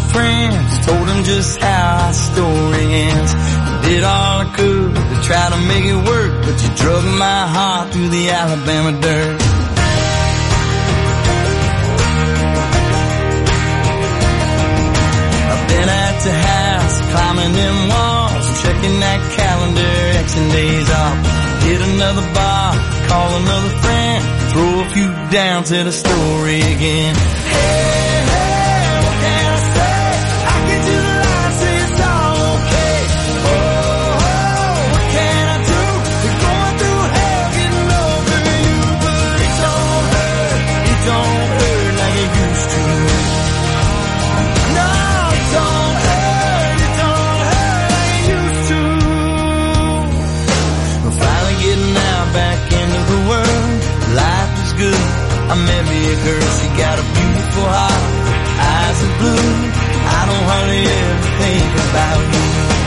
friends, told them just how our story ends. I did all I could to try to make it work, but you drug my heart through the Alabama dirt. I've been at the house, climbing them walls, checking that calendar, Xing days off. Hit another bar, call another friend, throw a few down to the story again. Hey, hey, what can I say? I get to the line, say it's all okay. Oh, oh, what can I do? We're going through hell, getting over you, but it don't hurt like it used to. No, it don't hurt like it used to. We're finally getting out back into the world. Life is good. I met me a girl, she got a beautiful heart, eyes are blue. I don't hardly ever think about you.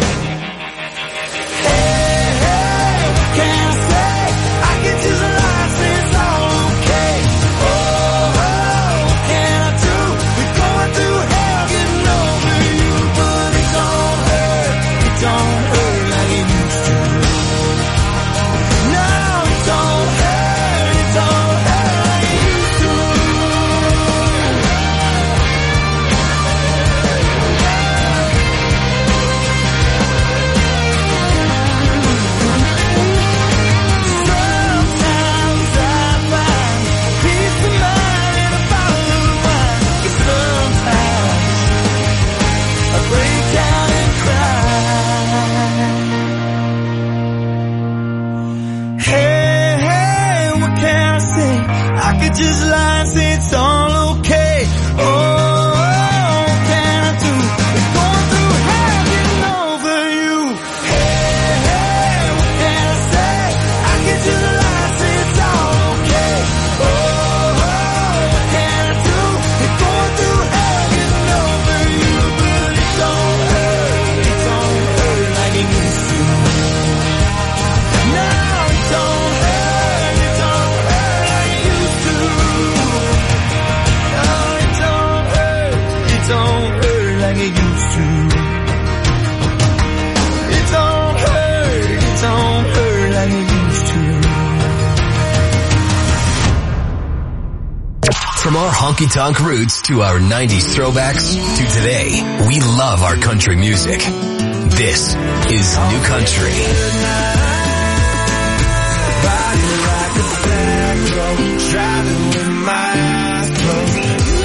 Hey, hey, what can I say? I get to the line, say it's all okay. Oh, oh, what can I do? We're going through hell, getting over you, but it don't hurt like it used to. No, it don't hurt like it used to. Sometimes I find peace of mind in a bottle of wine. But sometimes I break down and cry. Hey, hey, what can I say? I could just lie and say it's all okay. Oh, what can I do? We're going through hell, getting over you. Hey, hey, what can I say? I could just lie and say it's all okay. Oh, what can I do? We're going through hell, getting over you, but it don't hurt like it used to. No, it don't hurt like it used to. No, it don't hurt like it used to. It don't hurt like it used to. From our honky-tonk roots to our 90s throwbacks to today, we love our country music. This is New Country. Body like a black road, driving with my eyes closed.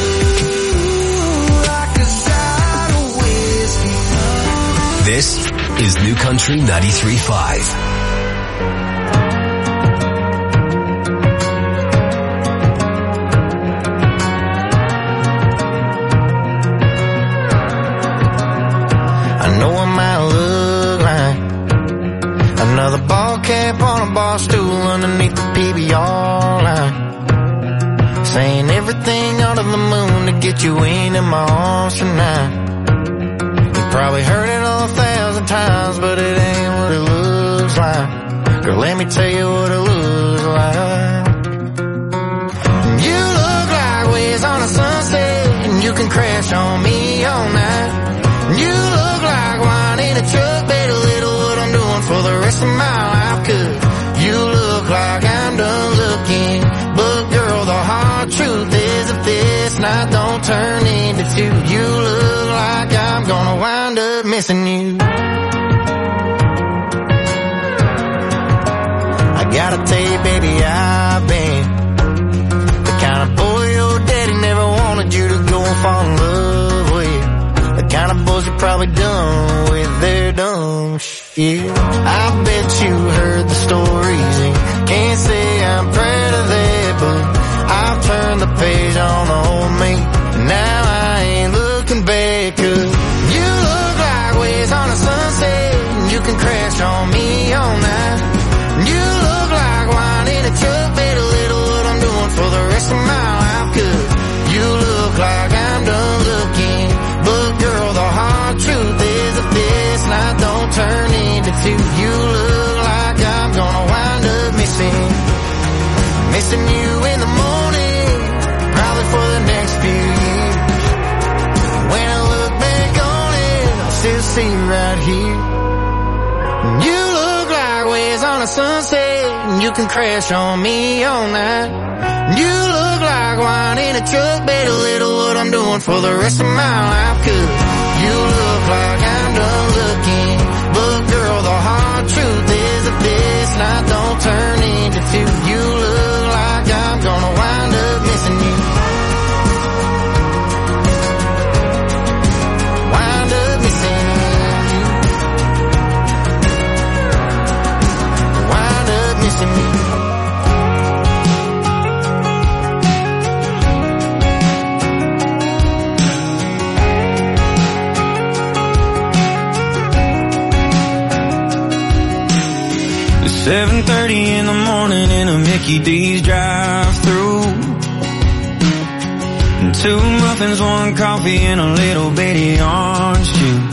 Ooh, like a shot of whiskey. This is New Country 93.5. I know I might look like another ball cap on a bar stool underneath the PBR line, saying everything under the moon to get you into my arms tonight. You probably heard it 1,000 times, but it ain't what it looks like. Girl, let me tell you what it looks like. You look like waves on a sunset, and you can crash on me all night. You look like wine in a truck, better little what I'm doing for the rest of my life. 'Cause you look like I'm done looking, but girl, the hard truth is if this night don't turn into two, you look like I'm gonna wind up missing you. I gotta tell you, baby, I've been the kind of boy your daddy never wanted you to go and fall in love with. The kind of boys you probably done with their dumb shit. I bet you heard the stories and can't say I'm proud of that, but I've turned the page on the old me. Now I ain't looking back, 'cause you look like waves on a sunset, and you can crash on me all night. You look like wine in a truck, better little what I'm doing for the rest of my life. 'Cause you look like I'm done looking, but girl, the hard truth is if this night don't turn into two, you look like I'm gonna wind up missing you in the morning, probably for the next few years. When I look back see right here. You look like waves on a sunset, and you can crash on me all night. You look like wine in a truck, bet a little what I'm doing for the rest of my life. 'Cause you look like I'm done looking, but girl, the hard truth is that this night don't turn into two. You look like I'm gonna wind up missing you. Wind up missing you. Wind up missing me. It's 7:30 in the morning in a Mickey D's drive-through. And 2 muffins, 1 coffee, and a little bitty orange juice.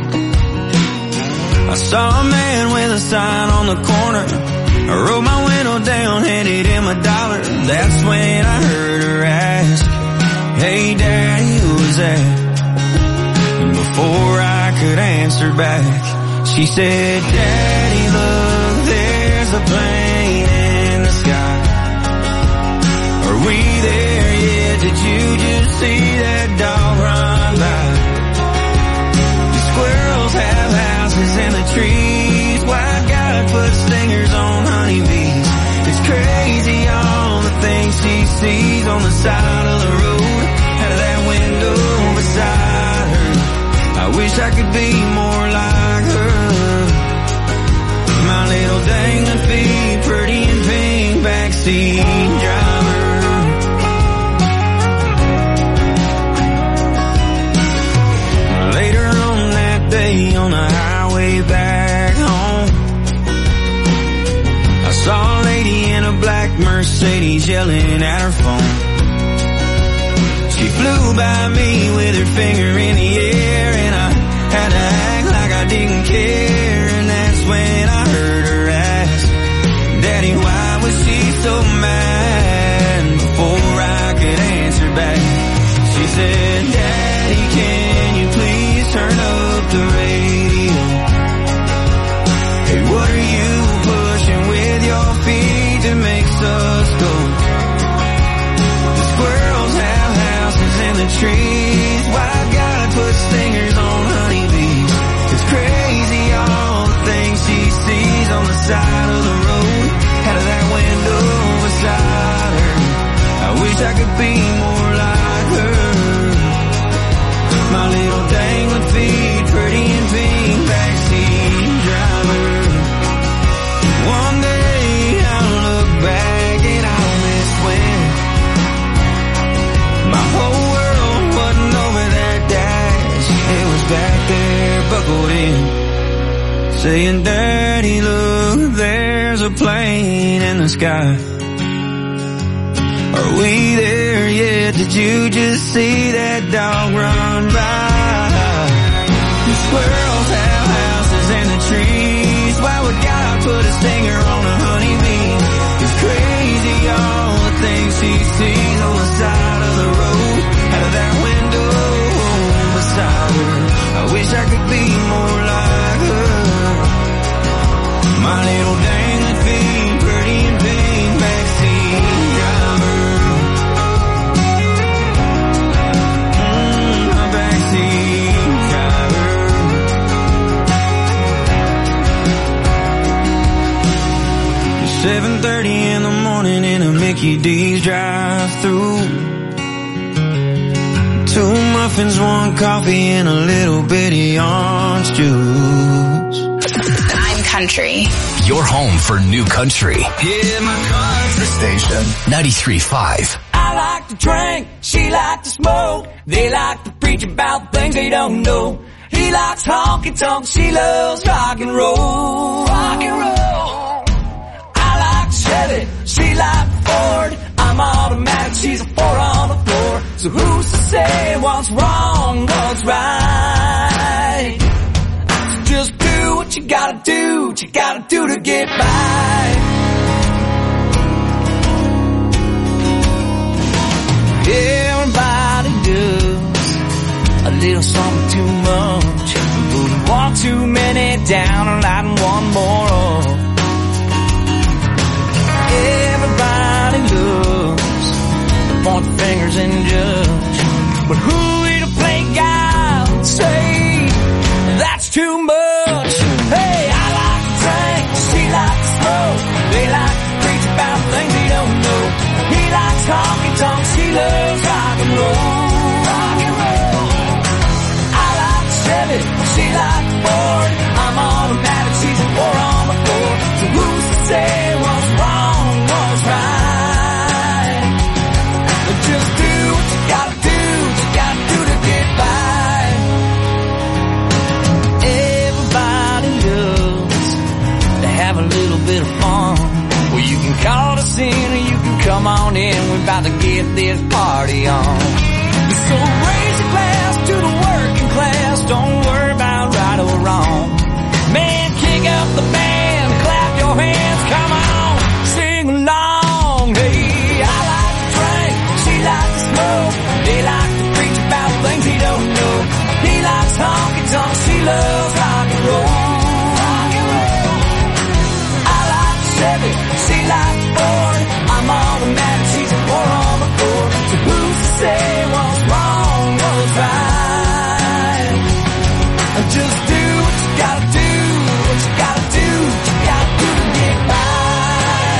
I saw a man with a sign on the corner. I rolled my window down, handed him $1. That's when I heard her ask, "Hey Daddy, who was that?" And before I could answer back, she said, "Daddy, look, there's a plane in the sky. Are we there yet? Did you just see that dog run by? The squirrels have houses in the trees. White guy puts stingers on honeybees. It's crazy all the things she sees on the side of the road, out of that window beside her. I wish I could be more like her. My little dangling feet, pretty and pink, backseat driver." Later on that day on the highway back home, I saw a lady in a black Mercedes yelling at her phone. She flew by me with her finger in the air, and I had to act like I didn't care. And that's when I heard her ask, "Daddy, why was she so mad?" Before I could answer back, she said, "Daddy, can you please turn up the radio? Hey, what are you pushing with your feet that makes us go? The squirrels have houses in the trees. White guy puts stingers on honeybees. It's crazy all the things she sees on the side of the road, out of that window beside her. I wish I could be more like her. My little dangling feet, pretty and pink, backseat driver. One day I'll look back and I'll miss when my whole world wasn't over that dash. It was back there, buckled in, saying, "Daddy, look, there's a plane in the sky. Are we there yet? Did you just see that dog run by? The squirrels have houses in the trees. Why would God put a stinger on a honeybee? It's crazy all the things he sees on the side of the road, out of that window beside her. I wish I could be more like her. My little dangling feet, pretty and pink, backseat driver." My backseat driver. 7:30 in the morning in a Mickey D's drive-through. 2 muffins, 1 coffee, and a little bitty orange juice. I'm country. Your home for new country. Yeah, my car's The station 93.5. I like to drink, she like to smoke. They like to preach about things they don't know. He likes honky tonk, she loves rock and roll. Rock and roll. I like Chevy, she like Ford. I'm automatic, she's a 4 on the floor. So who's to say what's wrong, what's right? So just do what you gotta do to get by. Everybody does a little something too much, but Walk too many down and lighten one more up. Everybody loves to point the fingers and judge, but who are we to play God and say that's too much? Hey, I like to drink, she likes to smoke. They like to preach about things they don't know. He likes honky tonk, she loves rock and roll. Rock and roll. I like to Chevy, she likes Ford. I'm automatic, she's a 4 on the floor. So who's to say what's wrong, what's right? But just do what you gotta do to get by. Everybody loves to have a little bit of fun. Well, you can call us in or you can come on in. We're about to get this party on. So raise your glass to the working class. Don't worry about right or wrong. Man, kick up the band, clap your hands, come on, sing along. Hey, I like to drink, she likes to smoke. They like to preach about things he don't know. He likes honky tonk, she loves rock and roll. Rock and roll. I like Chevy, she likes Ford. I'm automatic, she's a 4 on the floor. So who's to say what's wrong, what's right? Just do what you gotta do, what you gotta do, what you gotta do to get by.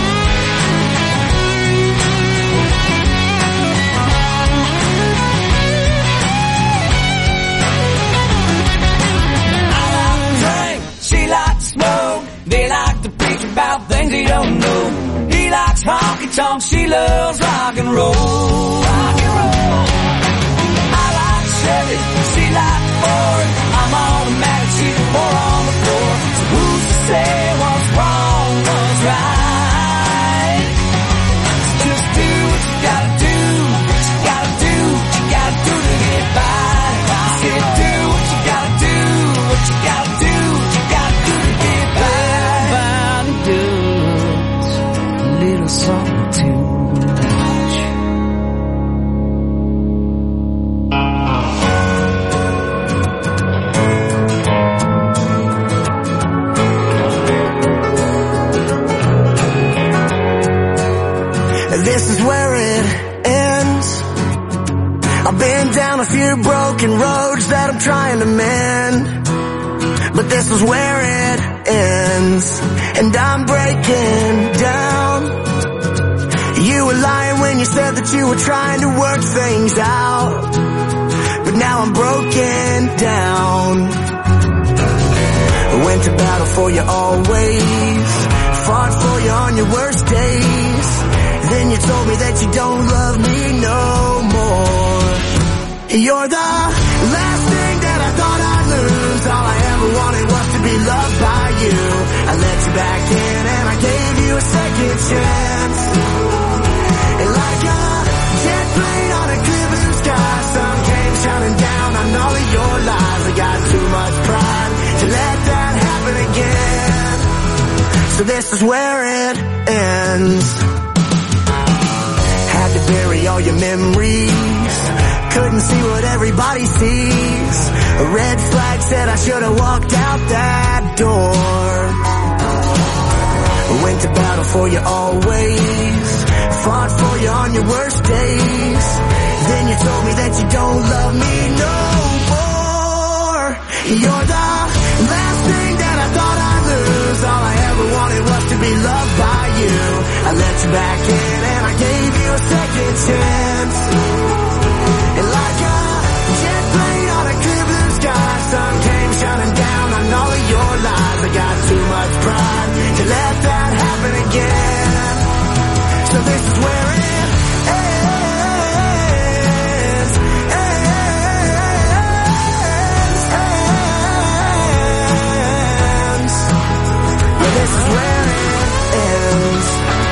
I like to drink, she likes to smoke. They like to preach about things they don't know. He likes honky tonk, she loves rock and roll. Rock and roll. I like Chevy, she likes Ford. I'm automatic, she's a 4 on the floor. So who's to say what's wrong, what's right? So just do what you gotta do, what you gotta do, what you gotta do to get by. I said do what you gotta do, what you gotta do, what you gotta do to get by. Everybody does a little something too much. This is where it ends. I've been down a few broken roads that I'm trying to mend, but this is where it ends, and I'm breaking down. You were lying when you said that you were trying to work things out, but now I'm broken down. Went to battle for you always, fought for you on your worst days. Then you told me that you don't love me no more. You're the last thing that I thought I'd lose. All I ever wanted was to be loved by you. I let you back in and I gave you a second chance. And like a jet plane on a clear blue sky, sun came shining down on all of your lies. I got too much pride to let that happen again. So this is where it ends. Had to bury all your memories, couldn't see what everybody sees. A red flag said I should have walked out that door. Went to battle for you always, fought for you on your worst days. Then you told me that you don't love me no more. You're the last thing that I thought I'd lose. All I ever wanted was to be loved by you. I let you back in and I gave you a second chance. And like a jet plane on a clear blue sky, sun came shining down on all of your lies. I got too much pride to let that happen again. So this is where it ends. Yeah, this is where it ends.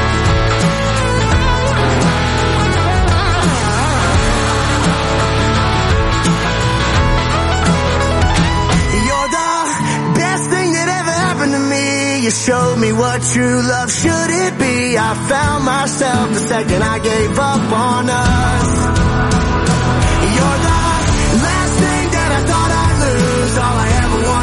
You showed me what true love should it be. I found myself the second I gave up on us. You're the last thing that I thought I'd lose. All I ever wanted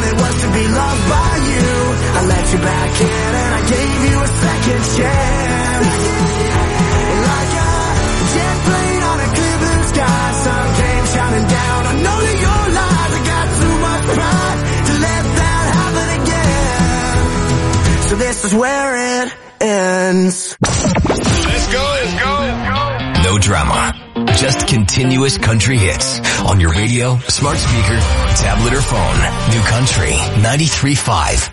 just continuous country hits on your radio, smart speaker, tablet, or phone. New Country 93.5.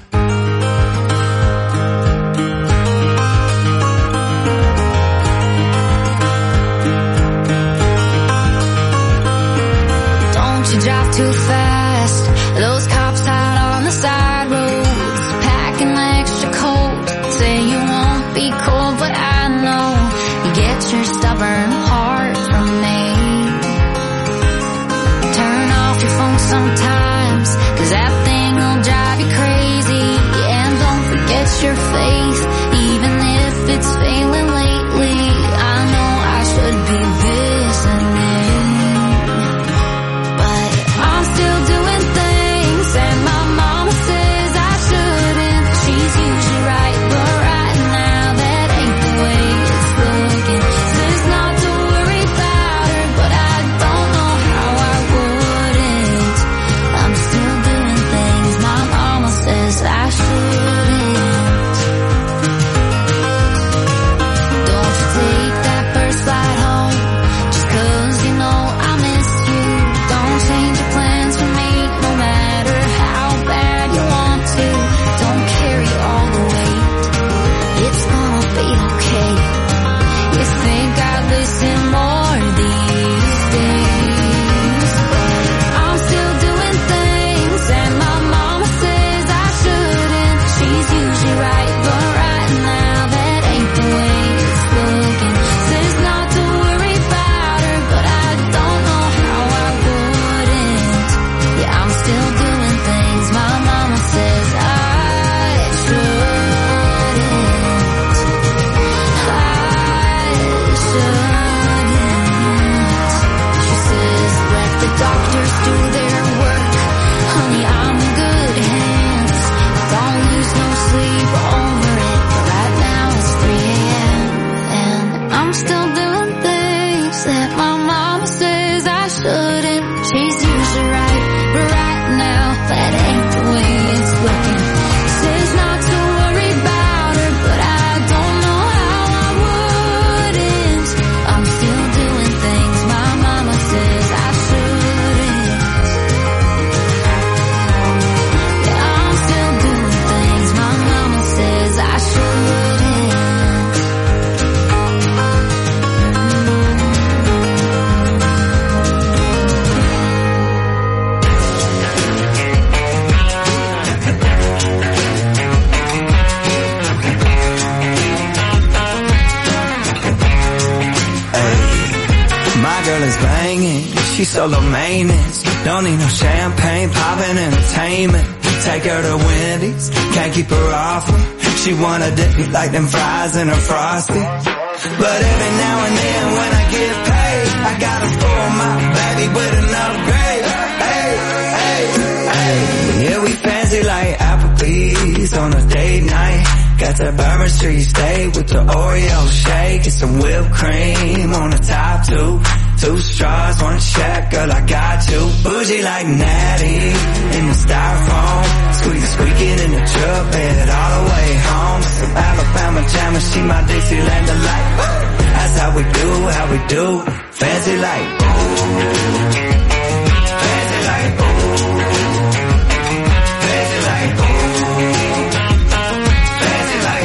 You drive too fast. Those cops out on the side roads, packing extra coat. Say you won't be cold, but I know you get your stubborn heart from me. Turn off your phone sometimes, 'cause that thing will drive you crazy. And don't forget your faith, even if it's failing lately. I know I should be listening. I'm still doing things and my mama says I shouldn't. She's usually right, but right now that ain't the way it's looking. Says not to worry about her, but I don't know how I wouldn't. I'm still doing things my mama says I shouldn't. Don't you take that first flight home, just 'cause you know I miss you. Don't change your plans for me, no matter how bad you want to. Don't carry all the weight, it's gonna be okay. You think I'd listen more these days, but I'm still doing things and my mama says I shouldn't. She's usually right, but right now that ain't the way it's looking. Says not to worry about her, but I don't know how I wouldn't. Yeah, I'm still doing things my mama says I shouldn't. She says let the doctors do their work. Honey, I'm in good hands. Don't lose no sleep over it. But right now it's 3 a.m. and I'm still doing things that my mama says I shouldn't. She's usually right, but right now that ain't the way it's looking. Says not to worry about her, but I don't know how I wouldn't. I'm still doing things my mama says I shouldn't. Yeah, I'm still doing things my mama says I shouldn't. My girl is banging, she's solo maintenance. Don't need no champagne, poppin' entertainment. Take her to Wendy's, can't keep her off me. She wanna dip me like them fries in her Frosty. But every now and then when I get paid, I gotta spoil my baby with an upgrade. Hey, hey, hey. Yeah, we fancy like Applebee's on a date night. Got that Bourbon Street steak with the Oreo shake and some whipped cream on the top too. 2 straws, 1 check, girl, I got you. Bougie like Natty in the styrofoam. Squeaking in the truck bed all the way home. Some Alabama jammer, she my Dixieland delight. That's how we do. Fancy like fancy like fancy like fancy like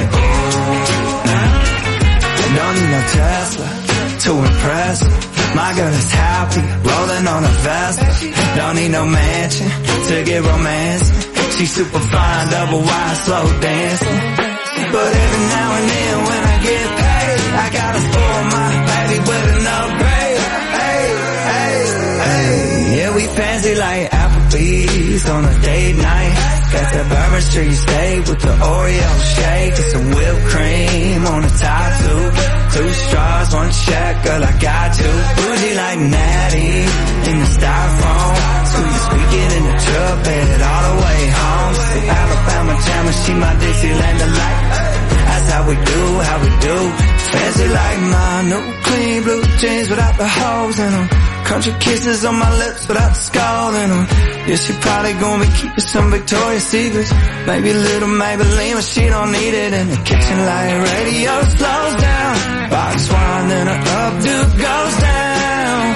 don't need no Tesla to impress her. My girl is happy, rolling on a Vespa. Don't need no mansion to get romance. She's super fine, double wide, slow dancing. But every now and then when I get paid, I gotta spoil my baby with an upgrade. Hey, hey, hey. Yeah, we fancy like Applebee's on a date night. Got that Bourbon Street steak with the Oreo shake and some whipped cream on the top too. 2 straws, 1 check, girl, I got you. Bougie like Natty in the styrofoam. Squeaking in the truck bed all the way home. Some Alabama jammer, she my Dixieland delight. That's how we do. Fancy like my new clean blue jeans without the holes in them. Country kisses on my lips without the skull in them. Yeah, she probably gonna be keeping some Victoria's Secrets. Maybe a little Maybelline, but she don't need it. In the kitchen like radio slows down. Box wine, then her updo goes down.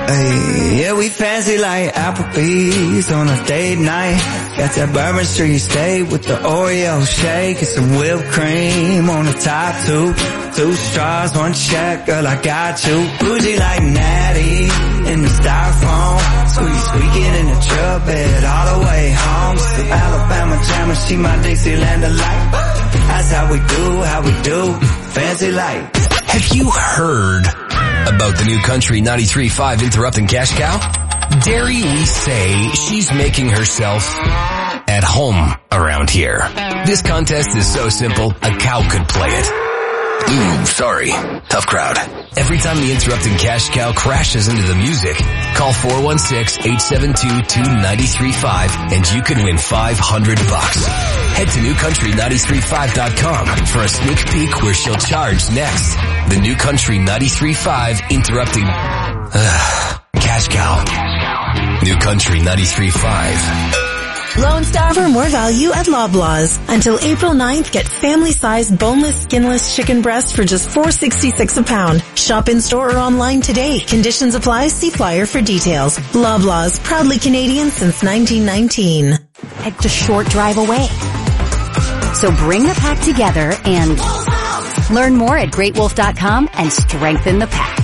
Hey, yeah, we fancy like Applebee's on a date night. Got that Bourbon Street steak with the Oreo shake and some whipped cream on the top two. 2 straws, 1 check, girl, I got you. Bougie like Natty in the styrofoam. Squeaking in the truck bed all the way home. Some Alabama jammer, she my Dixieland delight. That's how we do, fancy like. Have you heard about the new Country 93.5 Interrupting Cash Cow? Dare we say she's making herself at home around here. This contest is so simple, a cow could play it. Sorry. Tough crowd. Every time the Interrupting Cash Cow crashes into the music, call 416-872-2935 and you can win $500. Head to newcountry935.com for a sneak peek where she'll charge next. The New Country 93.5 Interrupting Cash Cow. New Country 93.5. Lone Star for more value at Loblaws. Until April 9th, get family-sized boneless, skinless chicken breast for just $4.66 a pound. Shop in-store or online today. Conditions apply. See flyer for details. Loblaws, proudly Canadian since 1919. It's a short drive away. So bring the pack together and learn more at greatwolf.com and strengthen the pack.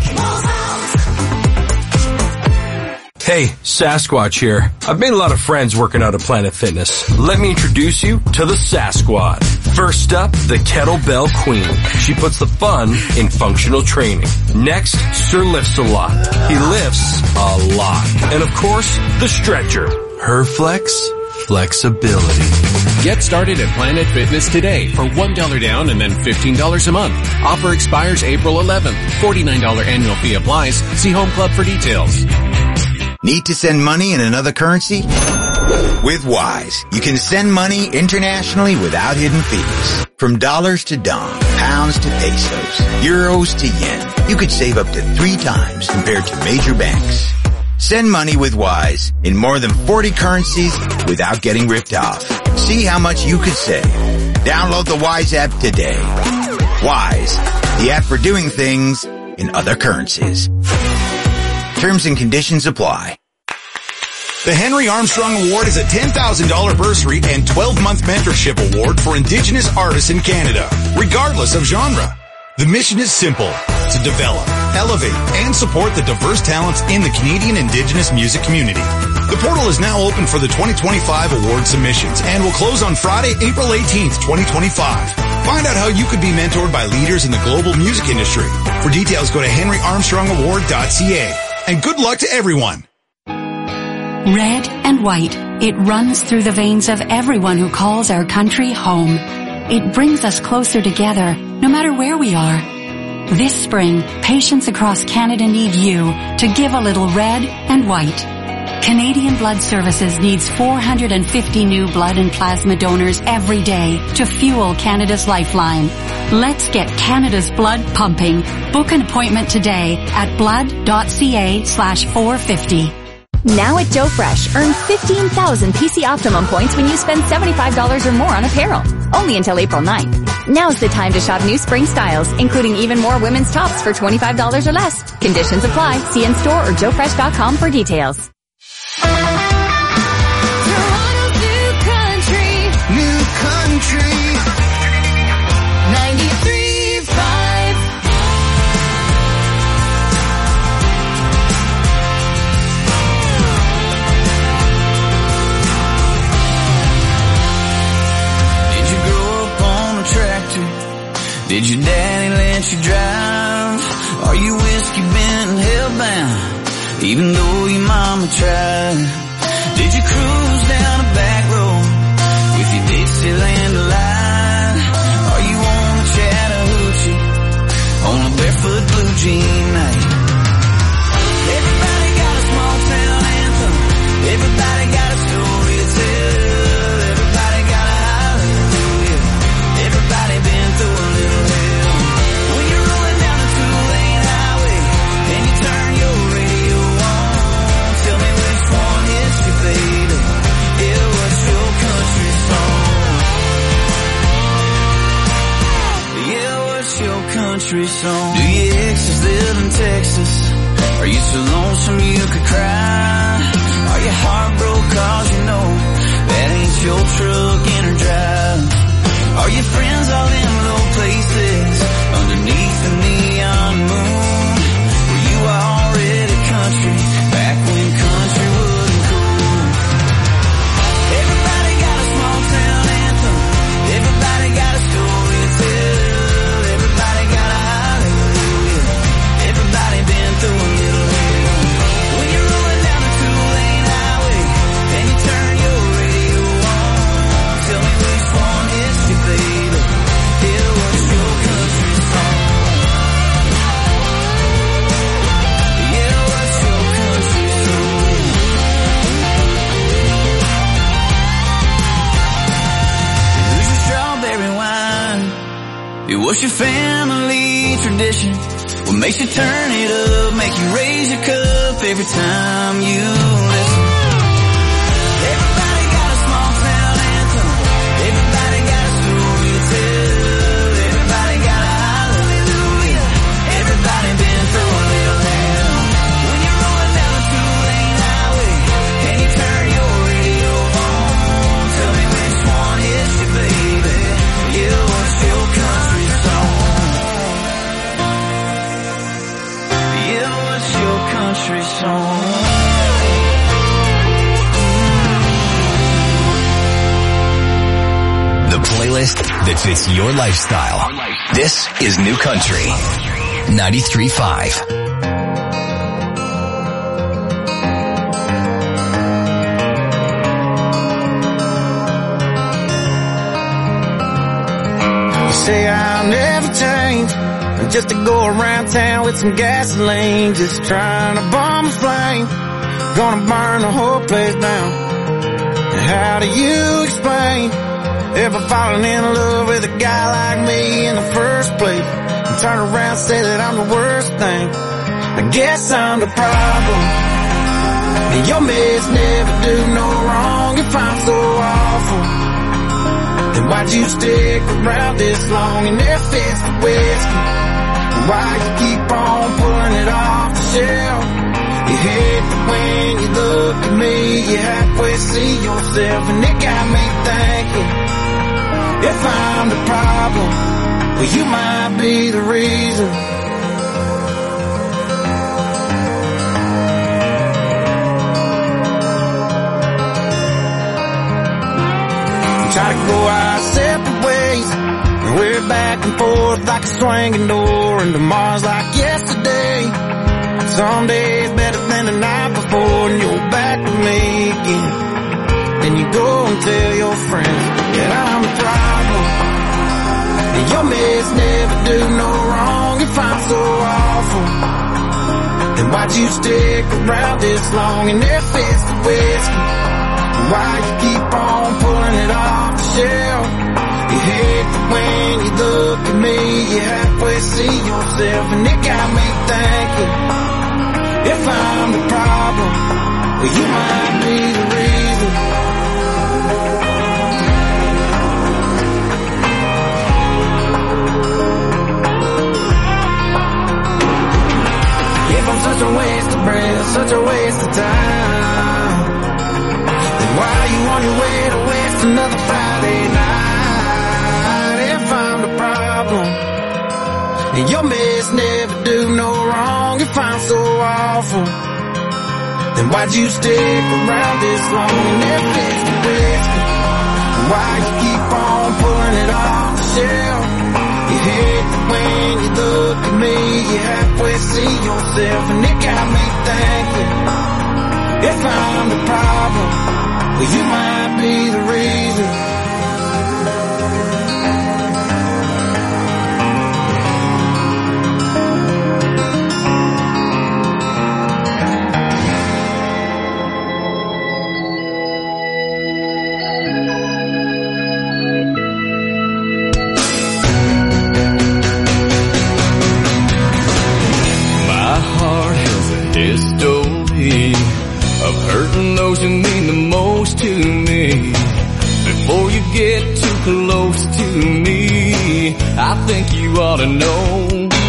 Hey, Sasquatch here. I've made a lot of friends working out at Planet Fitness. Let me introduce you to the Sasquad. First up, the Kettlebell Queen. She puts the fun in functional training. Next, Sir lifts a lot. He lifts a lot. And of course, the Stretcher. Her flexibility. Get started at Planet Fitness today for $1 down and then $15 a month. Offer expires April 11th. $49 annual fee applies. See Home Club for details. Need to send money in another currency? With Wise, you can send money internationally without hidden fees. From dollars to dong, pounds to pesos, euros to yen, you could save up to 3 times compared to major banks. Send money with Wise in more than 40 currencies without getting ripped off. See how much you could save. Download the Wise app today. Wise, the app for doing things in other currencies. Terms and conditions apply. The Henry Armstrong Award is a $10,000 bursary and 12-month mentorship award for Indigenous artists in Canada, regardless of genre. The mission is simple, to develop, elevate, and support the diverse talents in the Canadian Indigenous music community. The portal is now open for the 2025 award submissions and will close on Friday, April 18th, 2025. Find out how you could be mentored by leaders in the global music industry. For details, go to henryarmstrongaward.ca. And good luck to everyone. Red and white, it runs through the veins of everyone who calls our country home. It brings us closer together, no matter where we are. This spring, patients across Canada need you to give a little red and white. Canadian Blood Services needs 450 new blood and plasma donors every day to fuel Canada's lifeline. Let's get Canada's blood pumping. Book an appointment today at blood.ca/450. Now at Joe Fresh, earn 15,000 PC Optimum points when you spend $75 or more on apparel. Only until April 9th. Now's the time to shop new spring styles, including even more women's tops for $25 or less. Conditions apply. See in-store or joefresh.com for details. New Country 93.5. Did you grow up on a tractor? Did your daddy let you drive? Are you whiskey bent and hellbound, even though your mama tried? Did you cruise down a back road with your Dixieland delight? Are you on a Chattahoochee on a barefoot blue jean night? Everybody got a small town anthem. Everybody got a story to tell. Everybody got a hallelujah. Everybody been through a little hell. When you're rolling down a 2-lane highway and you turn your radio on, tell me which one hits you, baby. Yeah, what's your country song? Yeah, what's your country song? Do your exes live in Texas? Are you so lonesome you What's your family tradition? What makes you turn it up, make you raise your cup every time you listen? Everybody got a small town anthem. Everybody got a story to tell. Everybody got a hallelujah. Everybody been through a little hell. When you're rolling down a two-lane highway, can you turn your radio on? Tell me which one is your baby? Yeah, what's your country song? Yeah, what's your country song? The playlist that fits your lifestyle. This is New Country 93.5. Say I'll never change, just to go around town with some gasoline, just trying to bomb a flame, gonna burn the whole place down. How do you explain ever falling in love with a guy like me in the first place, and turn around and say that I'm the worst thing? I guess I'm the problem, and your mess never do no wrong if I'm so awful. Then why'd you stick around this long and if it's the whiskey? Why you keep on pulling it off the shelf? You hate that when you look at me, you halfway see yourself, and it got me thinking, if I'm the problem, well you might be the reason. Try to go our separate ways, and we're back and forth like a swinging door, and tomorrow's like yesterday. Some days better than the night before, and you're back with me again. Then you go and tell your friends that I'm the problem, and your mess never do no wrong if I'm so awful. Then why'd you stick around this long, and if it's the whiskey, why you keep on pulling it off the shelf? You hate that when you look at me, you halfway see yourself, and it got me thinking, if I'm the problem, well you might be the reason. If I'm such a waste of breath, such a waste of time, why are you on your way to waste another Friday night? If I'm the problem, and your mess never do no wrong if I'm so awful, then why'd you stick around this long? And if it's the whiskey, why you keep on pulling it off the shelf? You hate that when you look at me, you halfway see yourself, and it got me thinking, if I'm the problem, well, you might be the reason. My heart has a history of hurting those who mean the most to me. Before you get too close to me, I think you ought to know.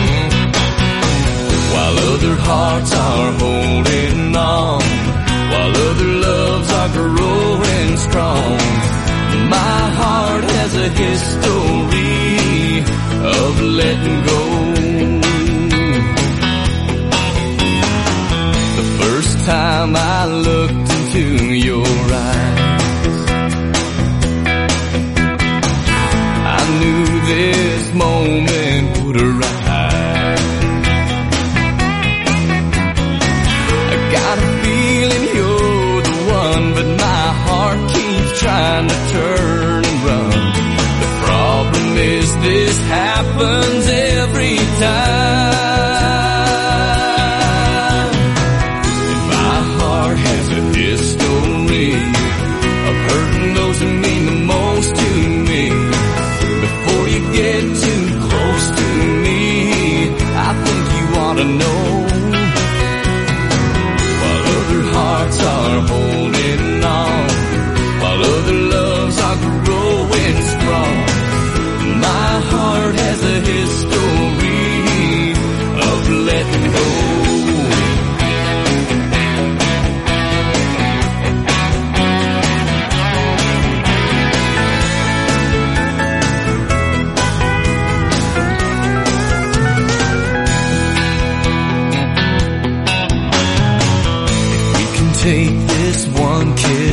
While other hearts are holding on, while other loves are growing strong, my heart has a history of letting go. The first time I looked into your eyes, I knew this moment would arrive. I got a feeling you're the one, but my heart keeps trying to turn and run. The problem is this happens every time. And my heart has a history of hurting those who mean the most to me. Before you get too close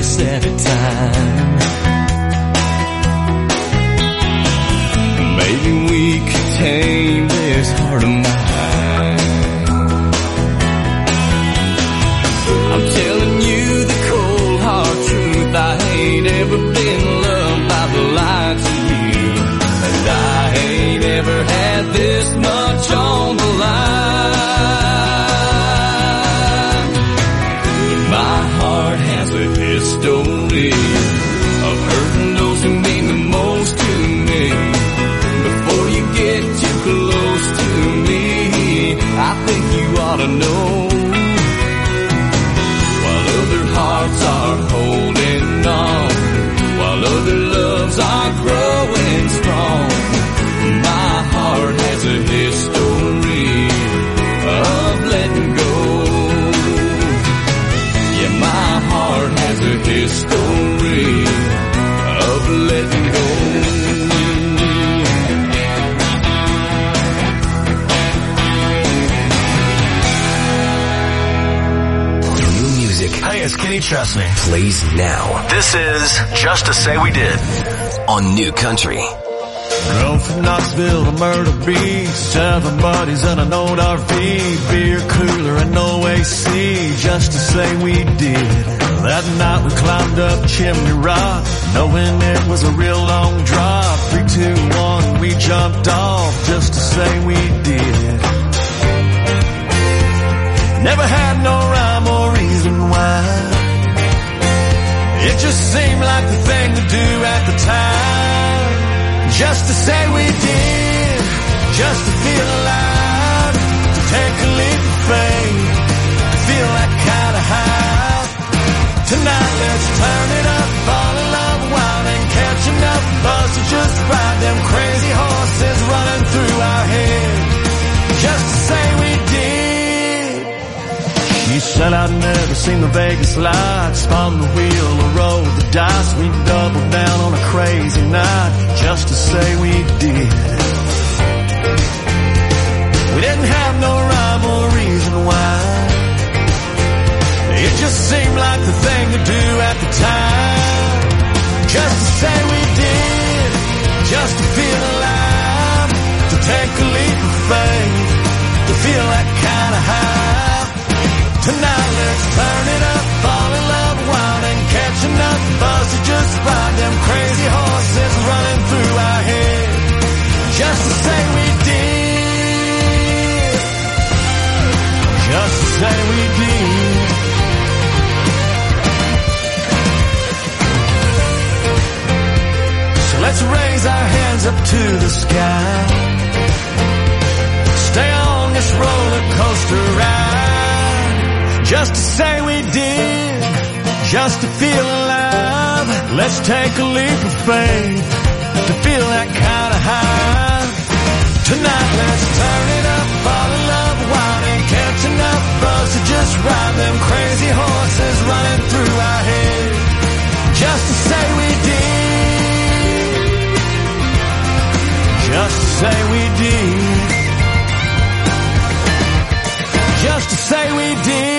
this every time. Maybe we could tame this heart of mine. I'm telling you the cold hard truth, I ain't ever been loved by the likes of you, and I ain't ever had this much on the line. But my heart has a history of hurting those who mean the most to me. Before you get too close to me, I think you ought to know. Hearts are holding on, while other loves are growing strong. My heart has a history of letting go. Yeah, my heart has a history of letting go. Hey, it's Kenny Chesney. Plays now. This is Just to Say We Did on New Country. Drove from Knoxville to Myrtle Beach, 7 buddies and an old RV, beer cooler and no AC, just to say we did. That night we climbed up Chimney Rock, knowing it was a real long drop. 3, 2, 1, we jumped off, just to say we did. Never had no rhyme or reason why. It just seemed like the thing to do at the time. Just to say we did, just to feel alive, to take a leap of faith, to feel that kind of high. Tonight let's turn it up, fall in love wild and catch enough buzz to just ride them crazy horses running through our head. Just to say we did. She said I'd never seen the Vegas lights, spun the wheel or rolled the dice. We doubled down on a crazy night, just to say we did. We didn't have no rhyme or reason why. It just seemed like the thing to do at the time. Just to say we did, just to feel alive, to take a leap of faith, to feel that kind of high. Tonight let's turn it up, fall in love wild and catch enough buzz to just ride them crazy horses running through our head. Just to say we did, just to say we did. So let's raise our hands up to the sky, stay on this roller coaster ride. Just to say we did, just to feel alive. Let's take a leap of faith, to feel that kind of high. Tonight let's turn it up, fall in love wild and catch enough buzz to just ride them crazy horses running through our head. Just to say we did, just to say we did, just to say we did.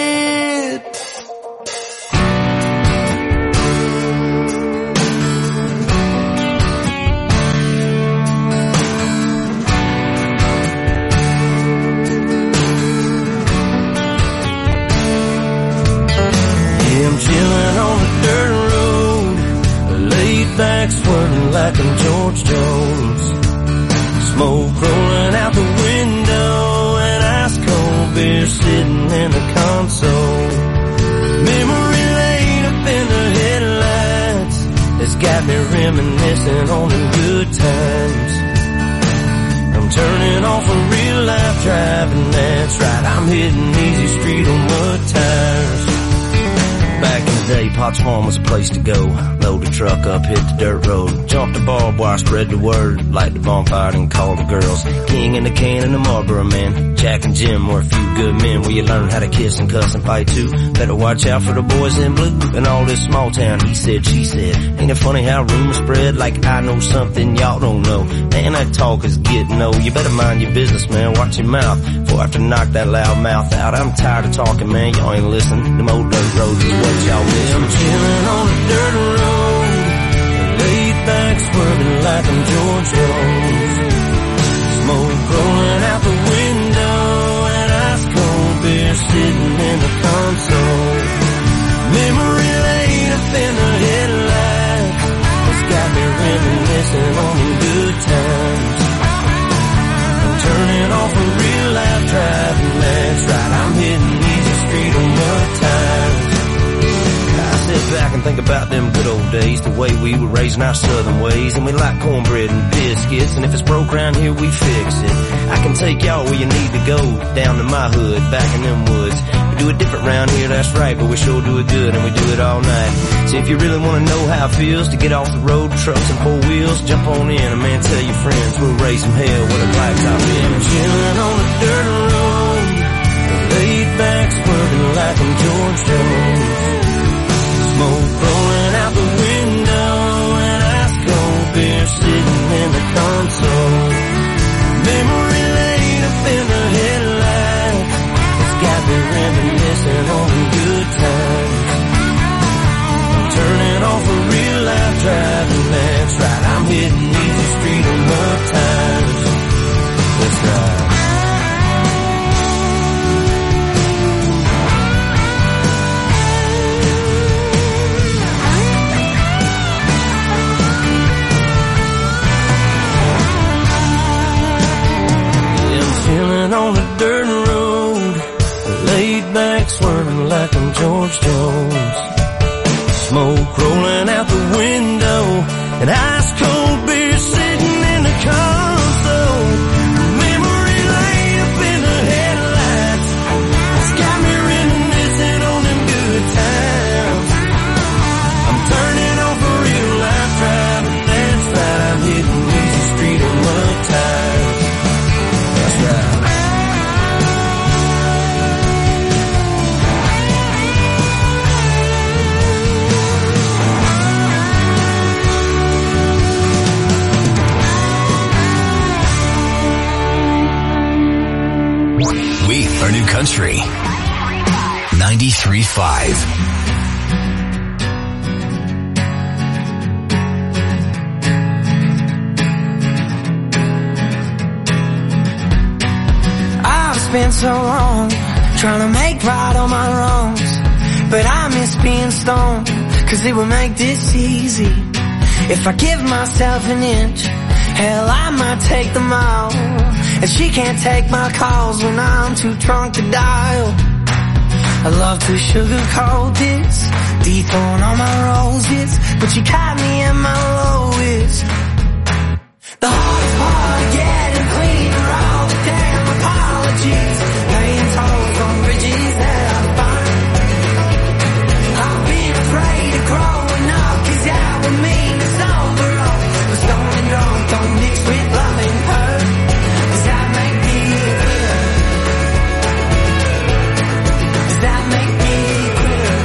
I'm chilling on the dirt road, laid back swirling like I'm George Jones. Smoke rolling out the window and ice cold beer sitting in the console. Memory lane up in the headlights has got me reminiscing on the good times. I'm turning off a real life driving, that's right, I'm hitting easy street on mud tires. Back in the day, Potts Farm was a place to go. Load the truck up, hit the dirt road, jump the barbed wire, spread the word, light the bonfire and call the girls. King in the can and the Marlboro man, Jack and Jim were a few good men where you learn how to kiss and cuss and fight too. Better watch out for the boys in blue and all this small town he said, she said. Ain't it funny how rumors spread like I know something y'all don't know? Man, that talk is getting old. You better mind your business, man, watch your mouth before I have to knock that loud mouth out. I'm tired of talking, man, y'all ain't listening. Them old dirt roads is what y'all miss. I'm chilling on the think about them good old days, the way we were raised in our southern ways. And we like cornbread and biscuits, and if it's broke around here, we fix it. I can take y'all where you need to go, down to my hood, back in them woods. We do it different round here, that's right, but we sure do it good, and we do it all night. So if you really want to know how it feels to get off the road, trucks and four wheels, jump on in, and man, tell your friends we'll raise some hell with a blacktop in. Chilling on the dirt road, laid back, swerving like I'm George Jones. Smoke rolling out the window, and ice cold beer sitting in the console. Memory laid up in the headlights, it's got me reminiscing on good times. I'm turning off a real life driving, that's right, I'm hitting easy street on rough times. That's right. Chilling on the dirt road, laid back, swerving like I'm George Jones. Smoke rolling out the window, and ice cold beer sitting in the console. Memory laid up in the headlights, it's got me reminiscing on them good times. I'm turning off a real life driving, that's right, I'm hitting easy street on rough times. That's right. We are New Country 93.5. I've spent so long trying to make right all my wrongs, but I miss being stoned, cause it would make this easy. If I give myself an inch, hell, I might take them all. And she can't take my calls when I'm too drunk to dial. I love to sugarcoat this, dethrone all my roses, but you caught me at my lowest. The hardest part of getting clean are all the damn apologies, paying tolls on bridges that I find. I've been afraid of growing up, cause that would mean it's over all. But stoned and drunk don't mix with love and hurt, does that make me a quitter? Does that make me a quitter?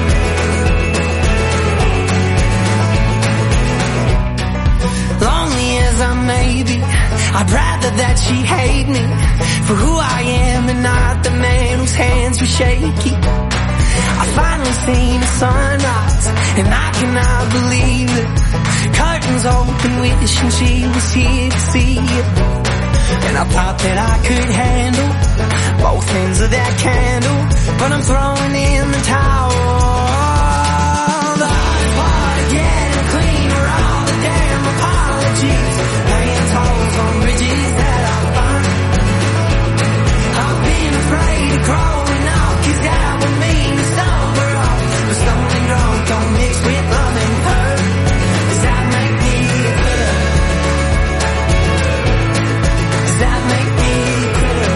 Lonely as I may be, I'd rather that she hate me for who I am and not the man whose hands were shaky. I finally seen the sunrise, and I cannot believe it. Curtains open, wishing she was here to see it. And I thought that I could handle both ends of that candle, but I'm throwing in the towel. The hardest part of getting clean are all the damn apologies, paying tolls on bridges that I find. I've been afraid of growing up, cause that would mean it's over all. But stoned and drunk don't mix with love and hurt, does that make me a quitter? Does that make me a quitter?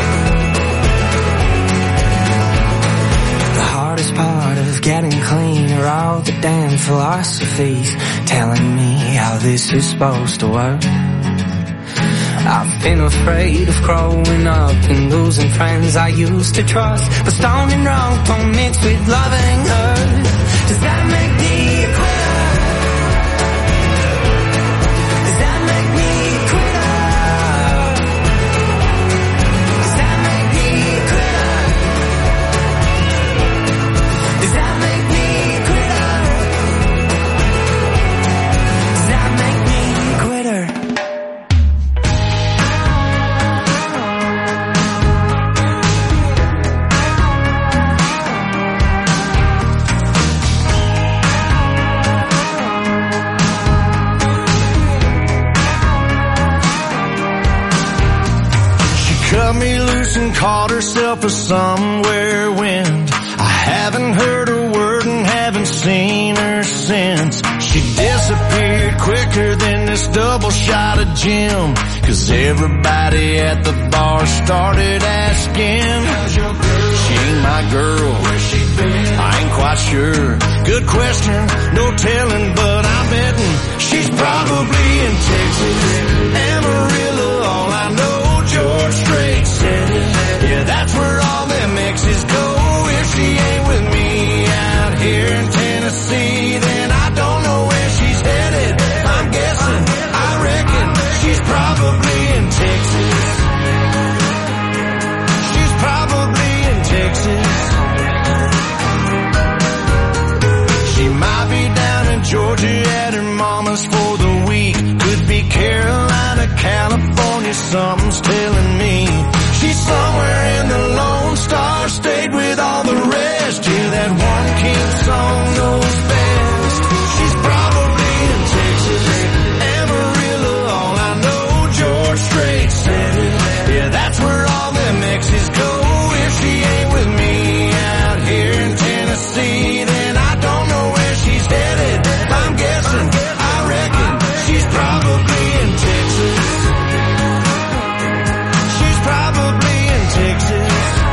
The hardest part of getting clean are all the damn philosophies telling me how this is supposed to work. I've been afraid of growing up and losing friends I used to trust, but stoned and drunk don't mix with loving hurt. Does that make me a quitter? Does that make me a quitter? Does that make me a quitter? Does that make me a quitter? Does that make me a quitter? Cut me loose and caught herself a somewhere wind. I haven't heard a word and haven't seen her since. disappeared quicker than this double shot of Jim. 'Cause everybody at the bar started asking, how's your girl? She ain't my girl. Where's she been? I ain't quite sure. Good question, no telling, but I'm betting she's probably in Texas. Amarillo, all I know, George Strait said it. Yeah, that's where all them exes go. If she ain't with me out here in Tennessee, then I don't know where she's headed. I'm guessing, I reckon she's probably in Texas. She's probably in Texas. She might be down in Georgia at her mama's for the week. Could be Carolina, California, something's telling me. She's somewhere in the Lone Star State with all the rest. Yeah, that one King song knows best. She's probably in Texas. Amarillo, all I know, George Strait said it. Yeah, that's where all them exes go. If she ain't with me out here in Tennessee, then I don't know where she's headed. I'm guessing, I reckon she's probably in Texas. She's probably in Texas.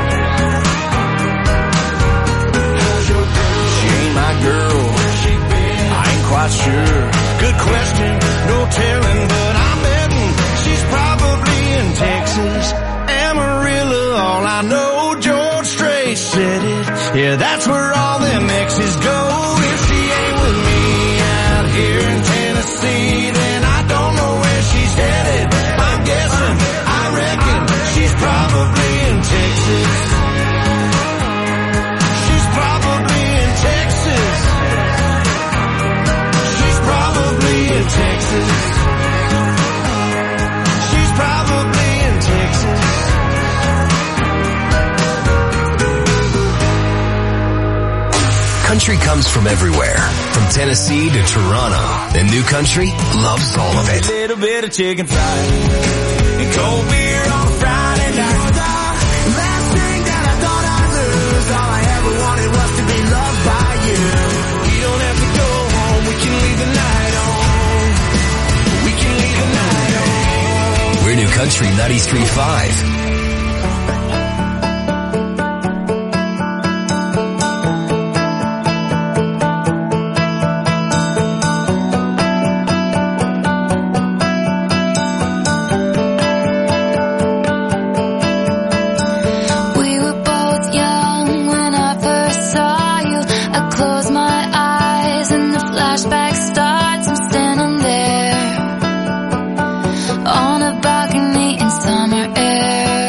How's your girl? She ain't my girl. Where's she been? I ain't quite sure. Good question, no telling, but I'm betting she's probably in Texas. Amarillo, all I know, George Strait said it. Yeah, that's where all them exes go. If she ain't with me out here in Tennessee, then I don't know where she's headed. I'm guessing, I reckon she's probably in Texas. She's probably in Texas. She's probably in Texas. She's probably in Texas. Country comes from everywhere, from Tennessee to Toronto, and New Country loves all of it. A little bit of chicken fried and cold beer on a Friday night. Last thing that I thought I'd lose, all I ever wanted was to be loved by you. You don't have to go home, we can leave the night on. We can leave the night on. We're New Country 93.5. On a balcony in summer air.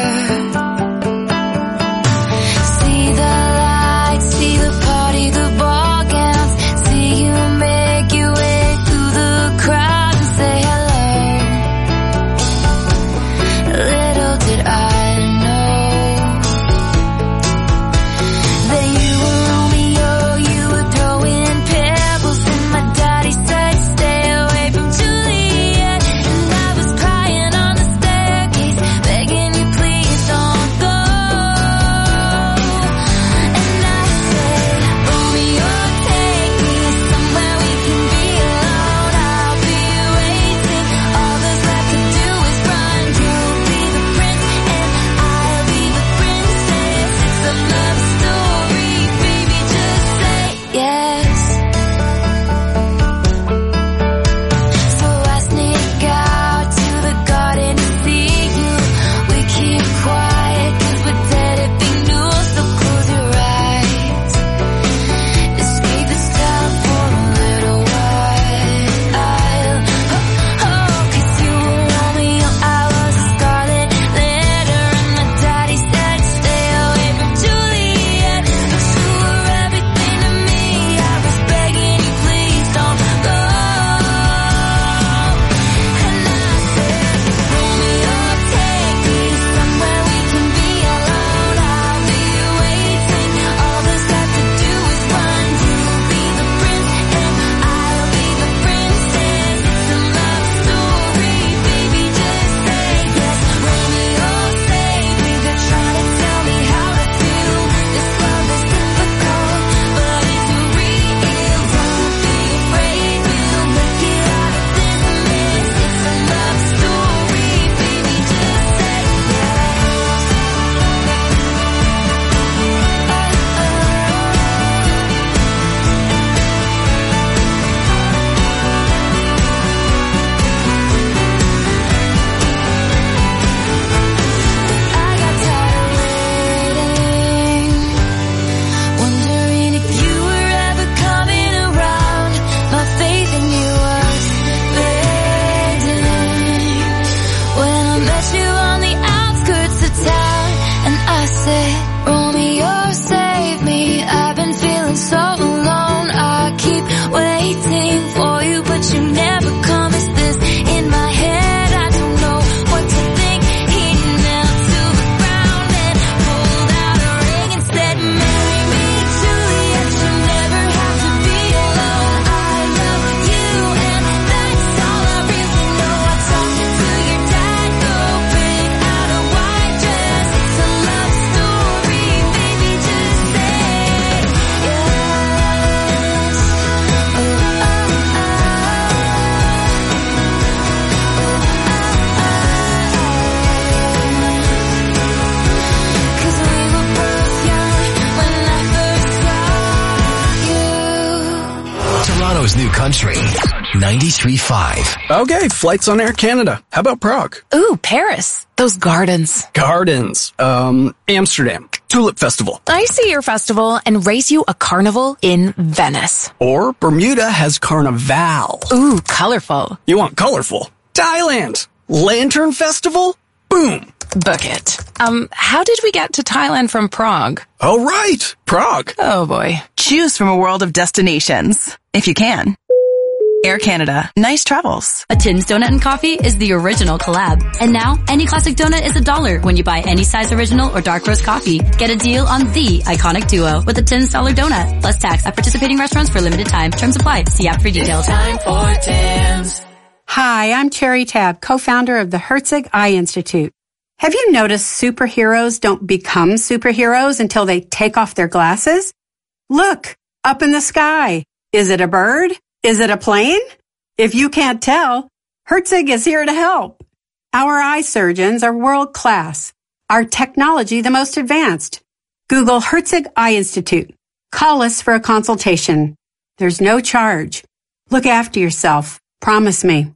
Toronto's new country. 93.5. Okay, flights on Air Canada. How about Prague? Ooh, Paris. Those gardens. Gardens. Amsterdam. Tulip Festival. I see your festival and race you a carnival in Venice. Or Bermuda has Carnival. Ooh, colorful. You want colorful? Thailand. Lantern Festival? Boom. Book it. How did we get to Thailand from Prague? Oh, right. Prague. Oh, boy. Choose from a world of destinations. If you can. Air Canada. Nice travels. A Tim's Donut and Coffee is the original collab. And now, any classic donut is $1 when you buy any size original or dark roast coffee. Get a deal on the iconic duo with a Tim's Dollar Donut. Plus tax at participating restaurants for limited time. Terms apply. See app for details. It's time for Tim's. Hi, I'm Cherry Tab, co-founder of the Herzig Eye Institute. Have you noticed superheroes don't become superheroes until they take off their glasses? Look, up in the sky. Is it a bird? Is it a plane? If you can't tell, Herzig is here to help. Our eye surgeons are world class. Our technology the most advanced. Google Herzig Eye Institute. Call us for a consultation. There's no charge. Look after yourself. Promise me.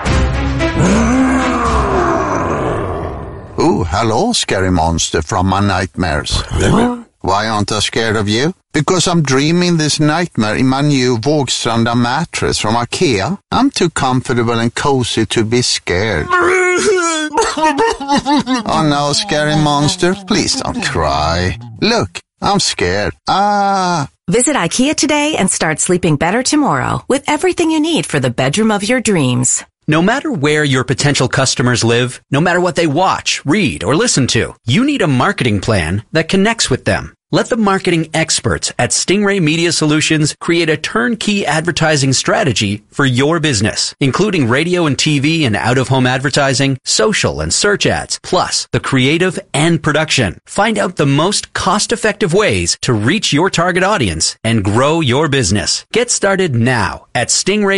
Oh, hello, scary monster from my nightmares. Why aren't I scared of you? Because I'm dreaming this nightmare in my new Vågstranda mattress from IKEA. I'm too comfortable and cozy to be scared. Oh no, scary monster, please don't cry. Look, I'm scared. Visit IKEA today and start sleeping better tomorrow with everything you need for the bedroom of your dreams. No matter where your potential customers live, no matter what they watch, read, or listen to, you need a marketing plan that connects with them. Let the marketing experts at Stingray Media Solutions create a turnkey advertising strategy for your business, including radio and TV and out-of-home advertising, social and search ads, plus the creative and production. Find out the most cost-effective ways to reach your target audience and grow your business. Get started now at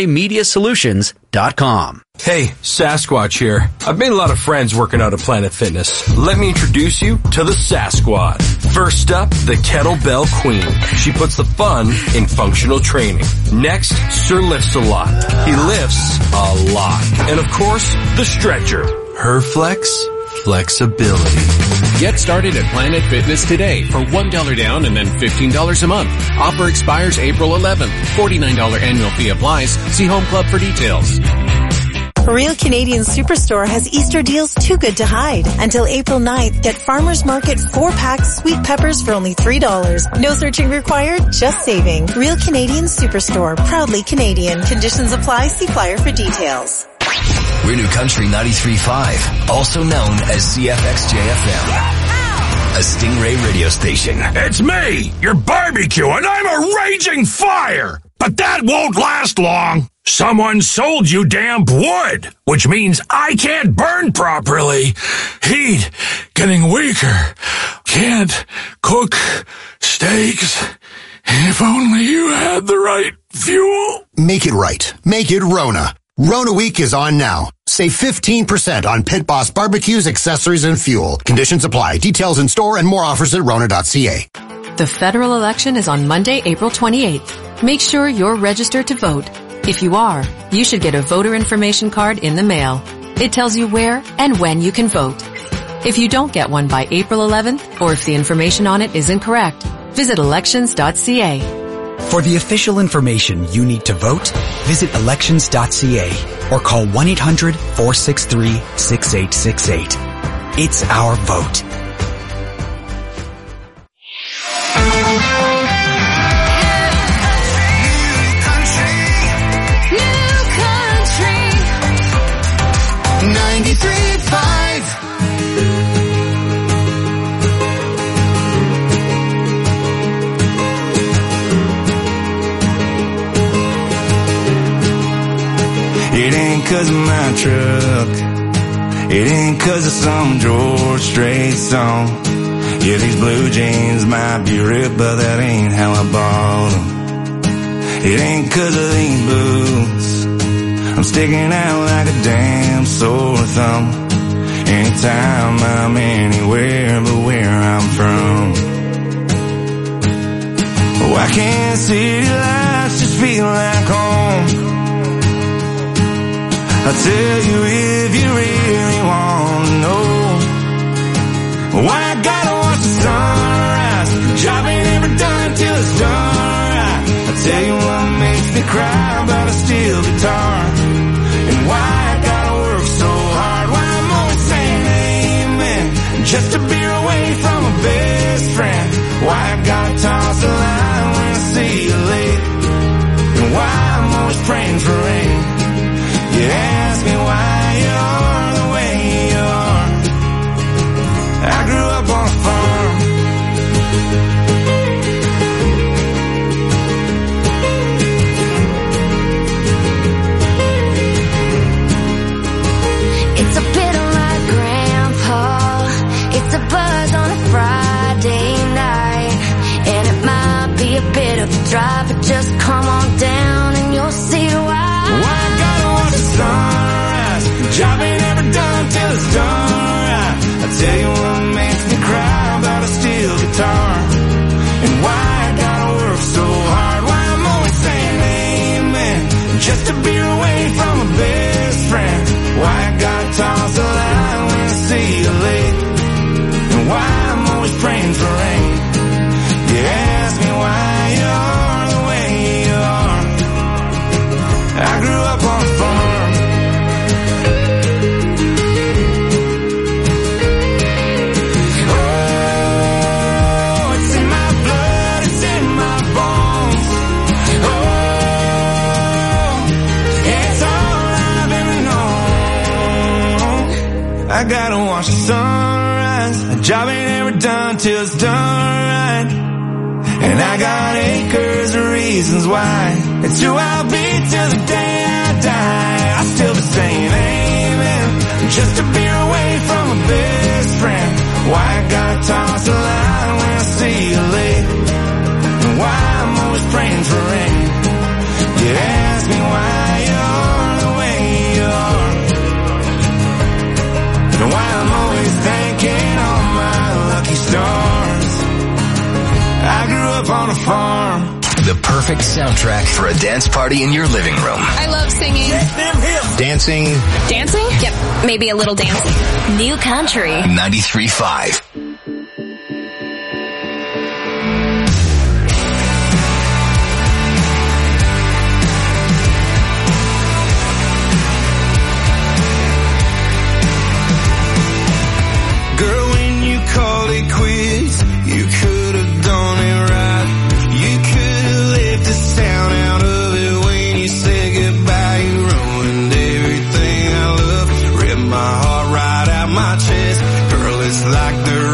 StingrayMediaSolutions.com. Hey, Sasquatch here. I've made a lot of friends working out at Planet Fitness. Let me introduce you to the Sasquad. First up, the Kettlebell Queen. She puts the fun in functional training. Next, Sir Lifts a Lot. He lifts a lot. And of course, the Stretcher. Her flexibility. Get started at Planet Fitness today for $1 down and then $15 a month. Offer expires April 11th. $49 annual fee applies. See Home Club for details. Real Canadian Superstore has Easter deals too good to hide. Until April 9th, get Farmer's Market 4-pack sweet peppers for only $3. No searching required, just saving. Real Canadian Superstore, proudly Canadian. Conditions apply. See flyer for details. We're New Country 93.5, also known as CFXJ-FM. A Stingray radio station. It's me, your barbecue, and I'm a raging fire! But that won't last long. Someone sold you damp wood, which means I can't burn properly. Heat getting weaker. Can't cook steaks. If only you had the right fuel. Make it right. Make it Rona. Rona Week is on now. Save 15% on Pit Boss barbecues, accessories, and fuel. Conditions apply. Details in store and more offers at Rona.ca. The federal election is on Monday, April 28th. Make sure you're registered to vote. If you are, you should get a voter information card in the mail. It tells you where and when you can vote. If you don't get one by April 11th, or if the information on it is incorrect, visit elections.ca. For the official information you need to vote, visit elections.ca or call 1-800-463-6868. It's our vote. It ain't 'cause of my truck. It ain't 'cause of some George Strait song. Yeah, these blue jeans might be ripped, but that ain't how I bought them. It ain't 'cause of these boots. I'm sticking out like a damn sore thumb. Anytime I'm anywhere but where I'm from. Why can't city lights just feel like home. I'll tell you if you really want to know why I gotta watch the sunrise. Job ain't ever done till it's done right. I'll tell you what makes me cry about a steel guitar, and why I gotta work so hard, why I'm always saying amen just to be away from a best friend, why I gotta toss the line when I see you late, and why I'm always praying for rain. You ask me why you are the way you are. I grew up on a farm. It's a bit like Grandpa. It's a buzz on a Friday night, and it might be a bit of a drive, but just come on down and you'll see why. Why I gotta watch the sunrise. Job ain't ever done till it's done right. I tell you what makes me cry about a steel guitar, and why I gotta work so hard, why I'm always saying amen just to be away from a best friend, why I gotta toss the line when I see you late, and why I'm always praying for rain. You ask me why you are the way you are. I grew up on a farm. Oh, it's in my blood, it's in my bones. Oh, it's all I've ever known. I gotta watch the sunrise. A job ain't ever done till it's done right. And I got acres of reasons why. It's who I'll be till the day I die. I still be saying amen just to be away from a best friend. Why I gotta toss the line when I see you late, and why I'm always praying for rain. You ask me why you're the way you are, and why I'm always thanking all my lucky stars. I grew up on a farm. The perfect soundtrack for a dance party in your living room. I love singing. Dancing. Dancing? Yep, maybe a little dancing. New Country 93.5. Girl, when you called it quits, you could have done it right. You could have left the sound out of it when you said goodbye. You ruined everything I love, ripped my heart right out my chest. Girl, it's like the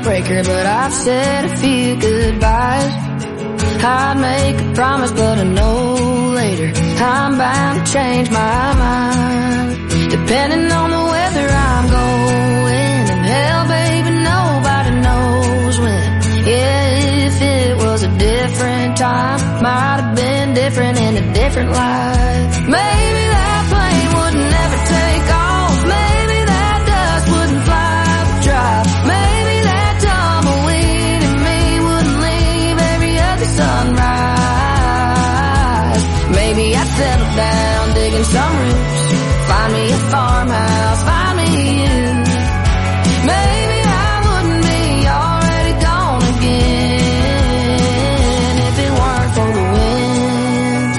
breaker, but I've said a few goodbyes. I'd make a promise, but I know later I'm bound to change my mind. Depending on the weather I'm going, and hell, baby, nobody knows when. Yeah, if it was a different time, might have been different in a different life. Maybe that plane would never take off. Maybe that dust wouldn't fly the drive. Maybe that tumbleweed in me wouldn't leave every other sunrise. Maybe I'd settle down, digging some roots, find me a farmhouse, find me you. Maybe I wouldn't be already gone again if it weren't for the wind.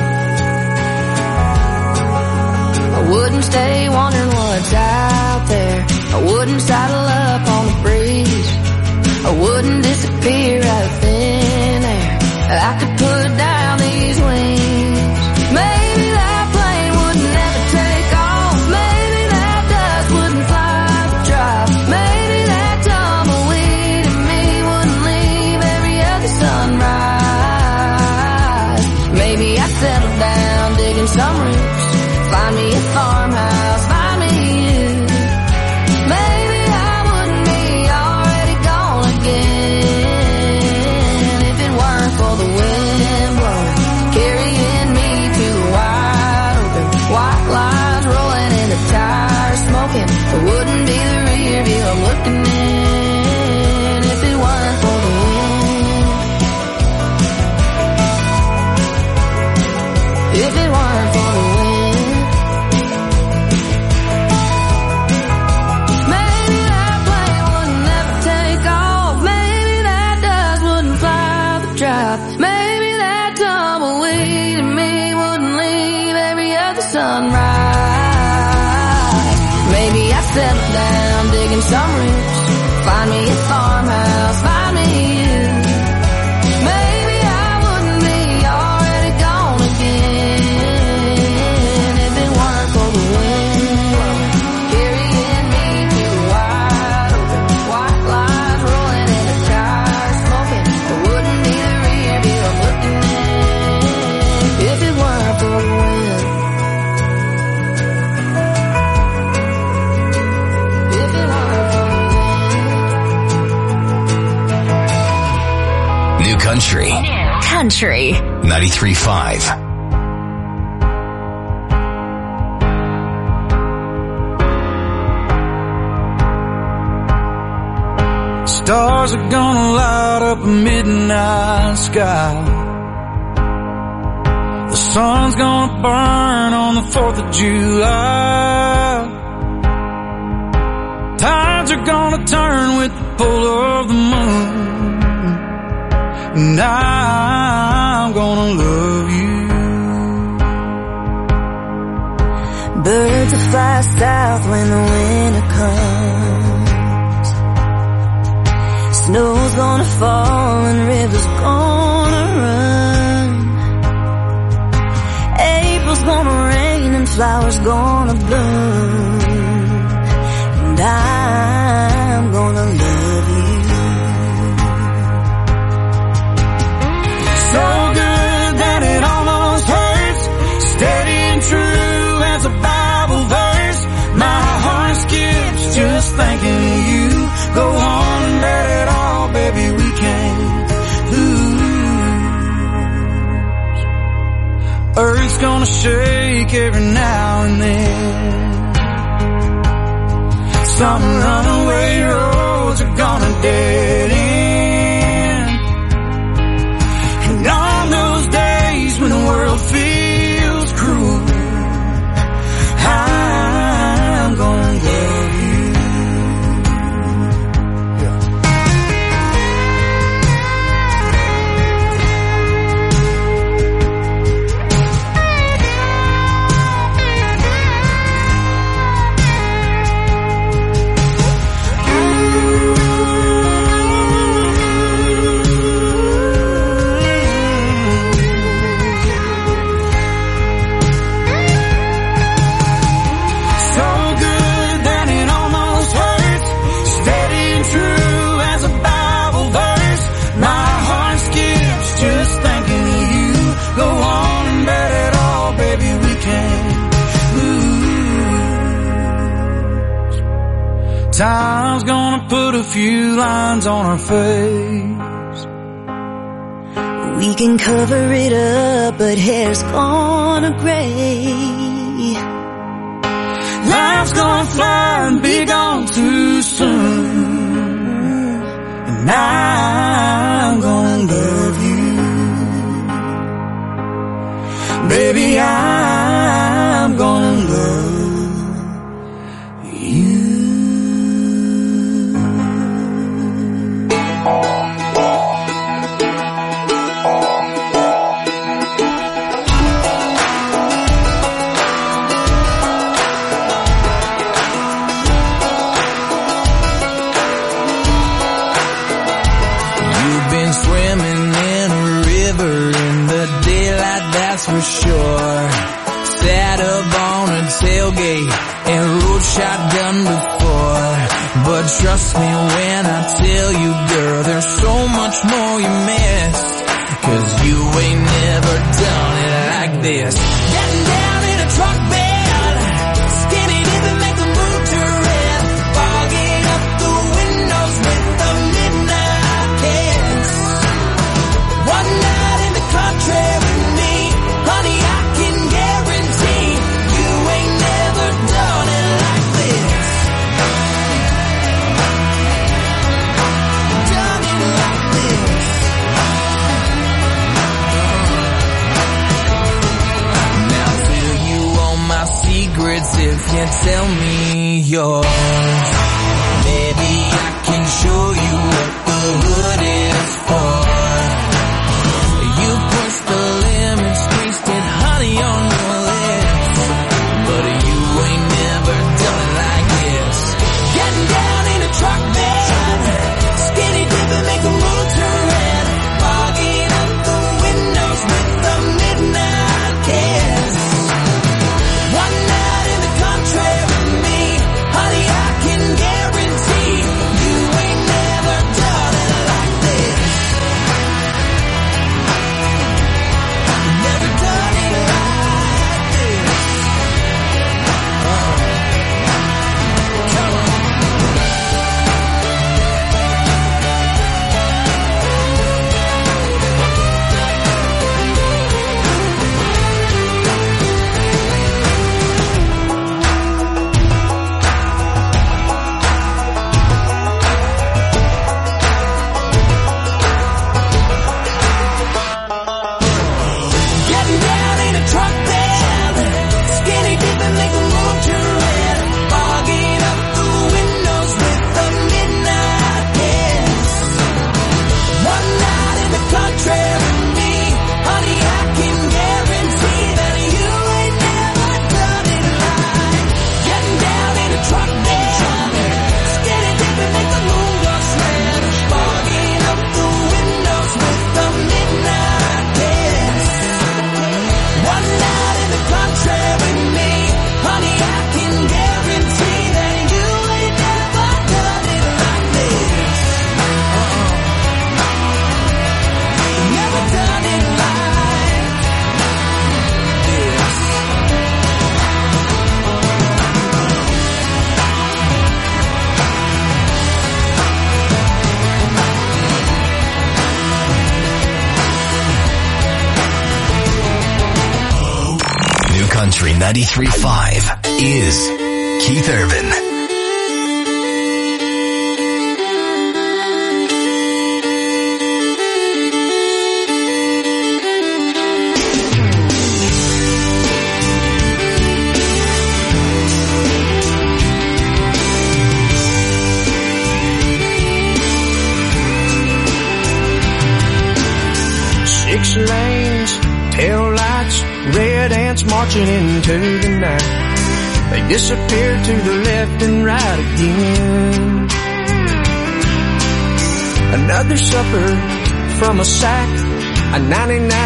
I wouldn't stay wondering what's out there. I wouldn't saddle up on the breeze. I wouldn't disappear out of thin air. I could put down these wings. Maybe that plane would never take off. Maybe that dust wouldn't fly the drive. Maybe that tumbleweed in me wouldn't leave every other sunrise. Maybe I'd settle down, digging some roots, find me a farmhouse, find me you. Maybe I wouldn't be already gone again if it weren't for the wind blowing, carrying me to the wide open, white lines rolling in the tires smoking. It wouldn't be the rear view I'm looking in if it weren't for the wind. If it weren't for the wind. Maybe that plane would never take off. Maybe that dust wouldn't fly the drive. Maybe that tumbleweed in me wouldn't leave every other sunrise. Maybe I'd settle down, digging some roots, find me a farmhouse, find me you. Maybe I wouldn't be already gone again if it weren't for the wind carrying me to the wide open, white lines rolling in the tires smoking. It wouldn't be the rear view I'm looking in if it weren't for the wind. If it weren't for the wind. New Country. Country. 93.5. Stars are gonna light up a midnight sky. The sun's gonna burn on the 4th of July. Tides are gonna turn with the pull of the moon. And I'm gonna love you. Birds will fly south when the winter comes. Snow's gonna fall and rivers gonna run. April's gonna rain and flowers gonna bloom. And I'm gonna love you. So good that it almost hurts. Steady and true as a Bible verse. My heart skips just thinking of you. Go on and let it all, baby, we can't lose. Earth's gonna shake every now and then. Some runaway roads are gonna dead end. And on those days when the world feels cruel, I'm gonna love you. Time's gonna put a few lines on our face. We can cover it up, but hair's gonna gray. Life's gonna fly and be gone too soon. And I'm gonna love you. Baby, I'm gonna love you. For sure, sat up on a tailgate and rode shotgun before. But trust me when I tell you, girl, there's so much more you missed. 'Cause you ain't never done it like this. Getting down in a truck bed, skinny dipping, make the moon turn red, fogging up the windows with a midnight kiss. One night in the country with me, honey, I can guarantee you ain't never done it like this. Done it like this. Now tell you all my secrets if you tell me yours. Maybe I can show you what the hood is for. You push the limits, tasted honey on your lips, but you ain't never done it like this. Getting down in a truck bed, skinny dipping, make the moon turn red, fogging up the windows with a midnight kiss. One night in the country with me, honey, I can guarantee you ain't never done it like this. Never done it like this. Come on. Getting down in a truck bed, skinny dipping, make the moon turn red, fogging up the windows with a midnight kiss. One night in the country with me, honey, I can guarantee that you ain't never done it like. Getting down in a truck bed, skinny dipping, make the moon glow red, fogging up the windows with a midnight kiss. One night in the country with me, honey, I can guarantee that you ain't never done it like this. Never done it like this. New Country 93.5 is Keith Urban. Six lanes, tail lights, red ants marching into the night. They disappear to the left and right again. Another supper from a sack, a 99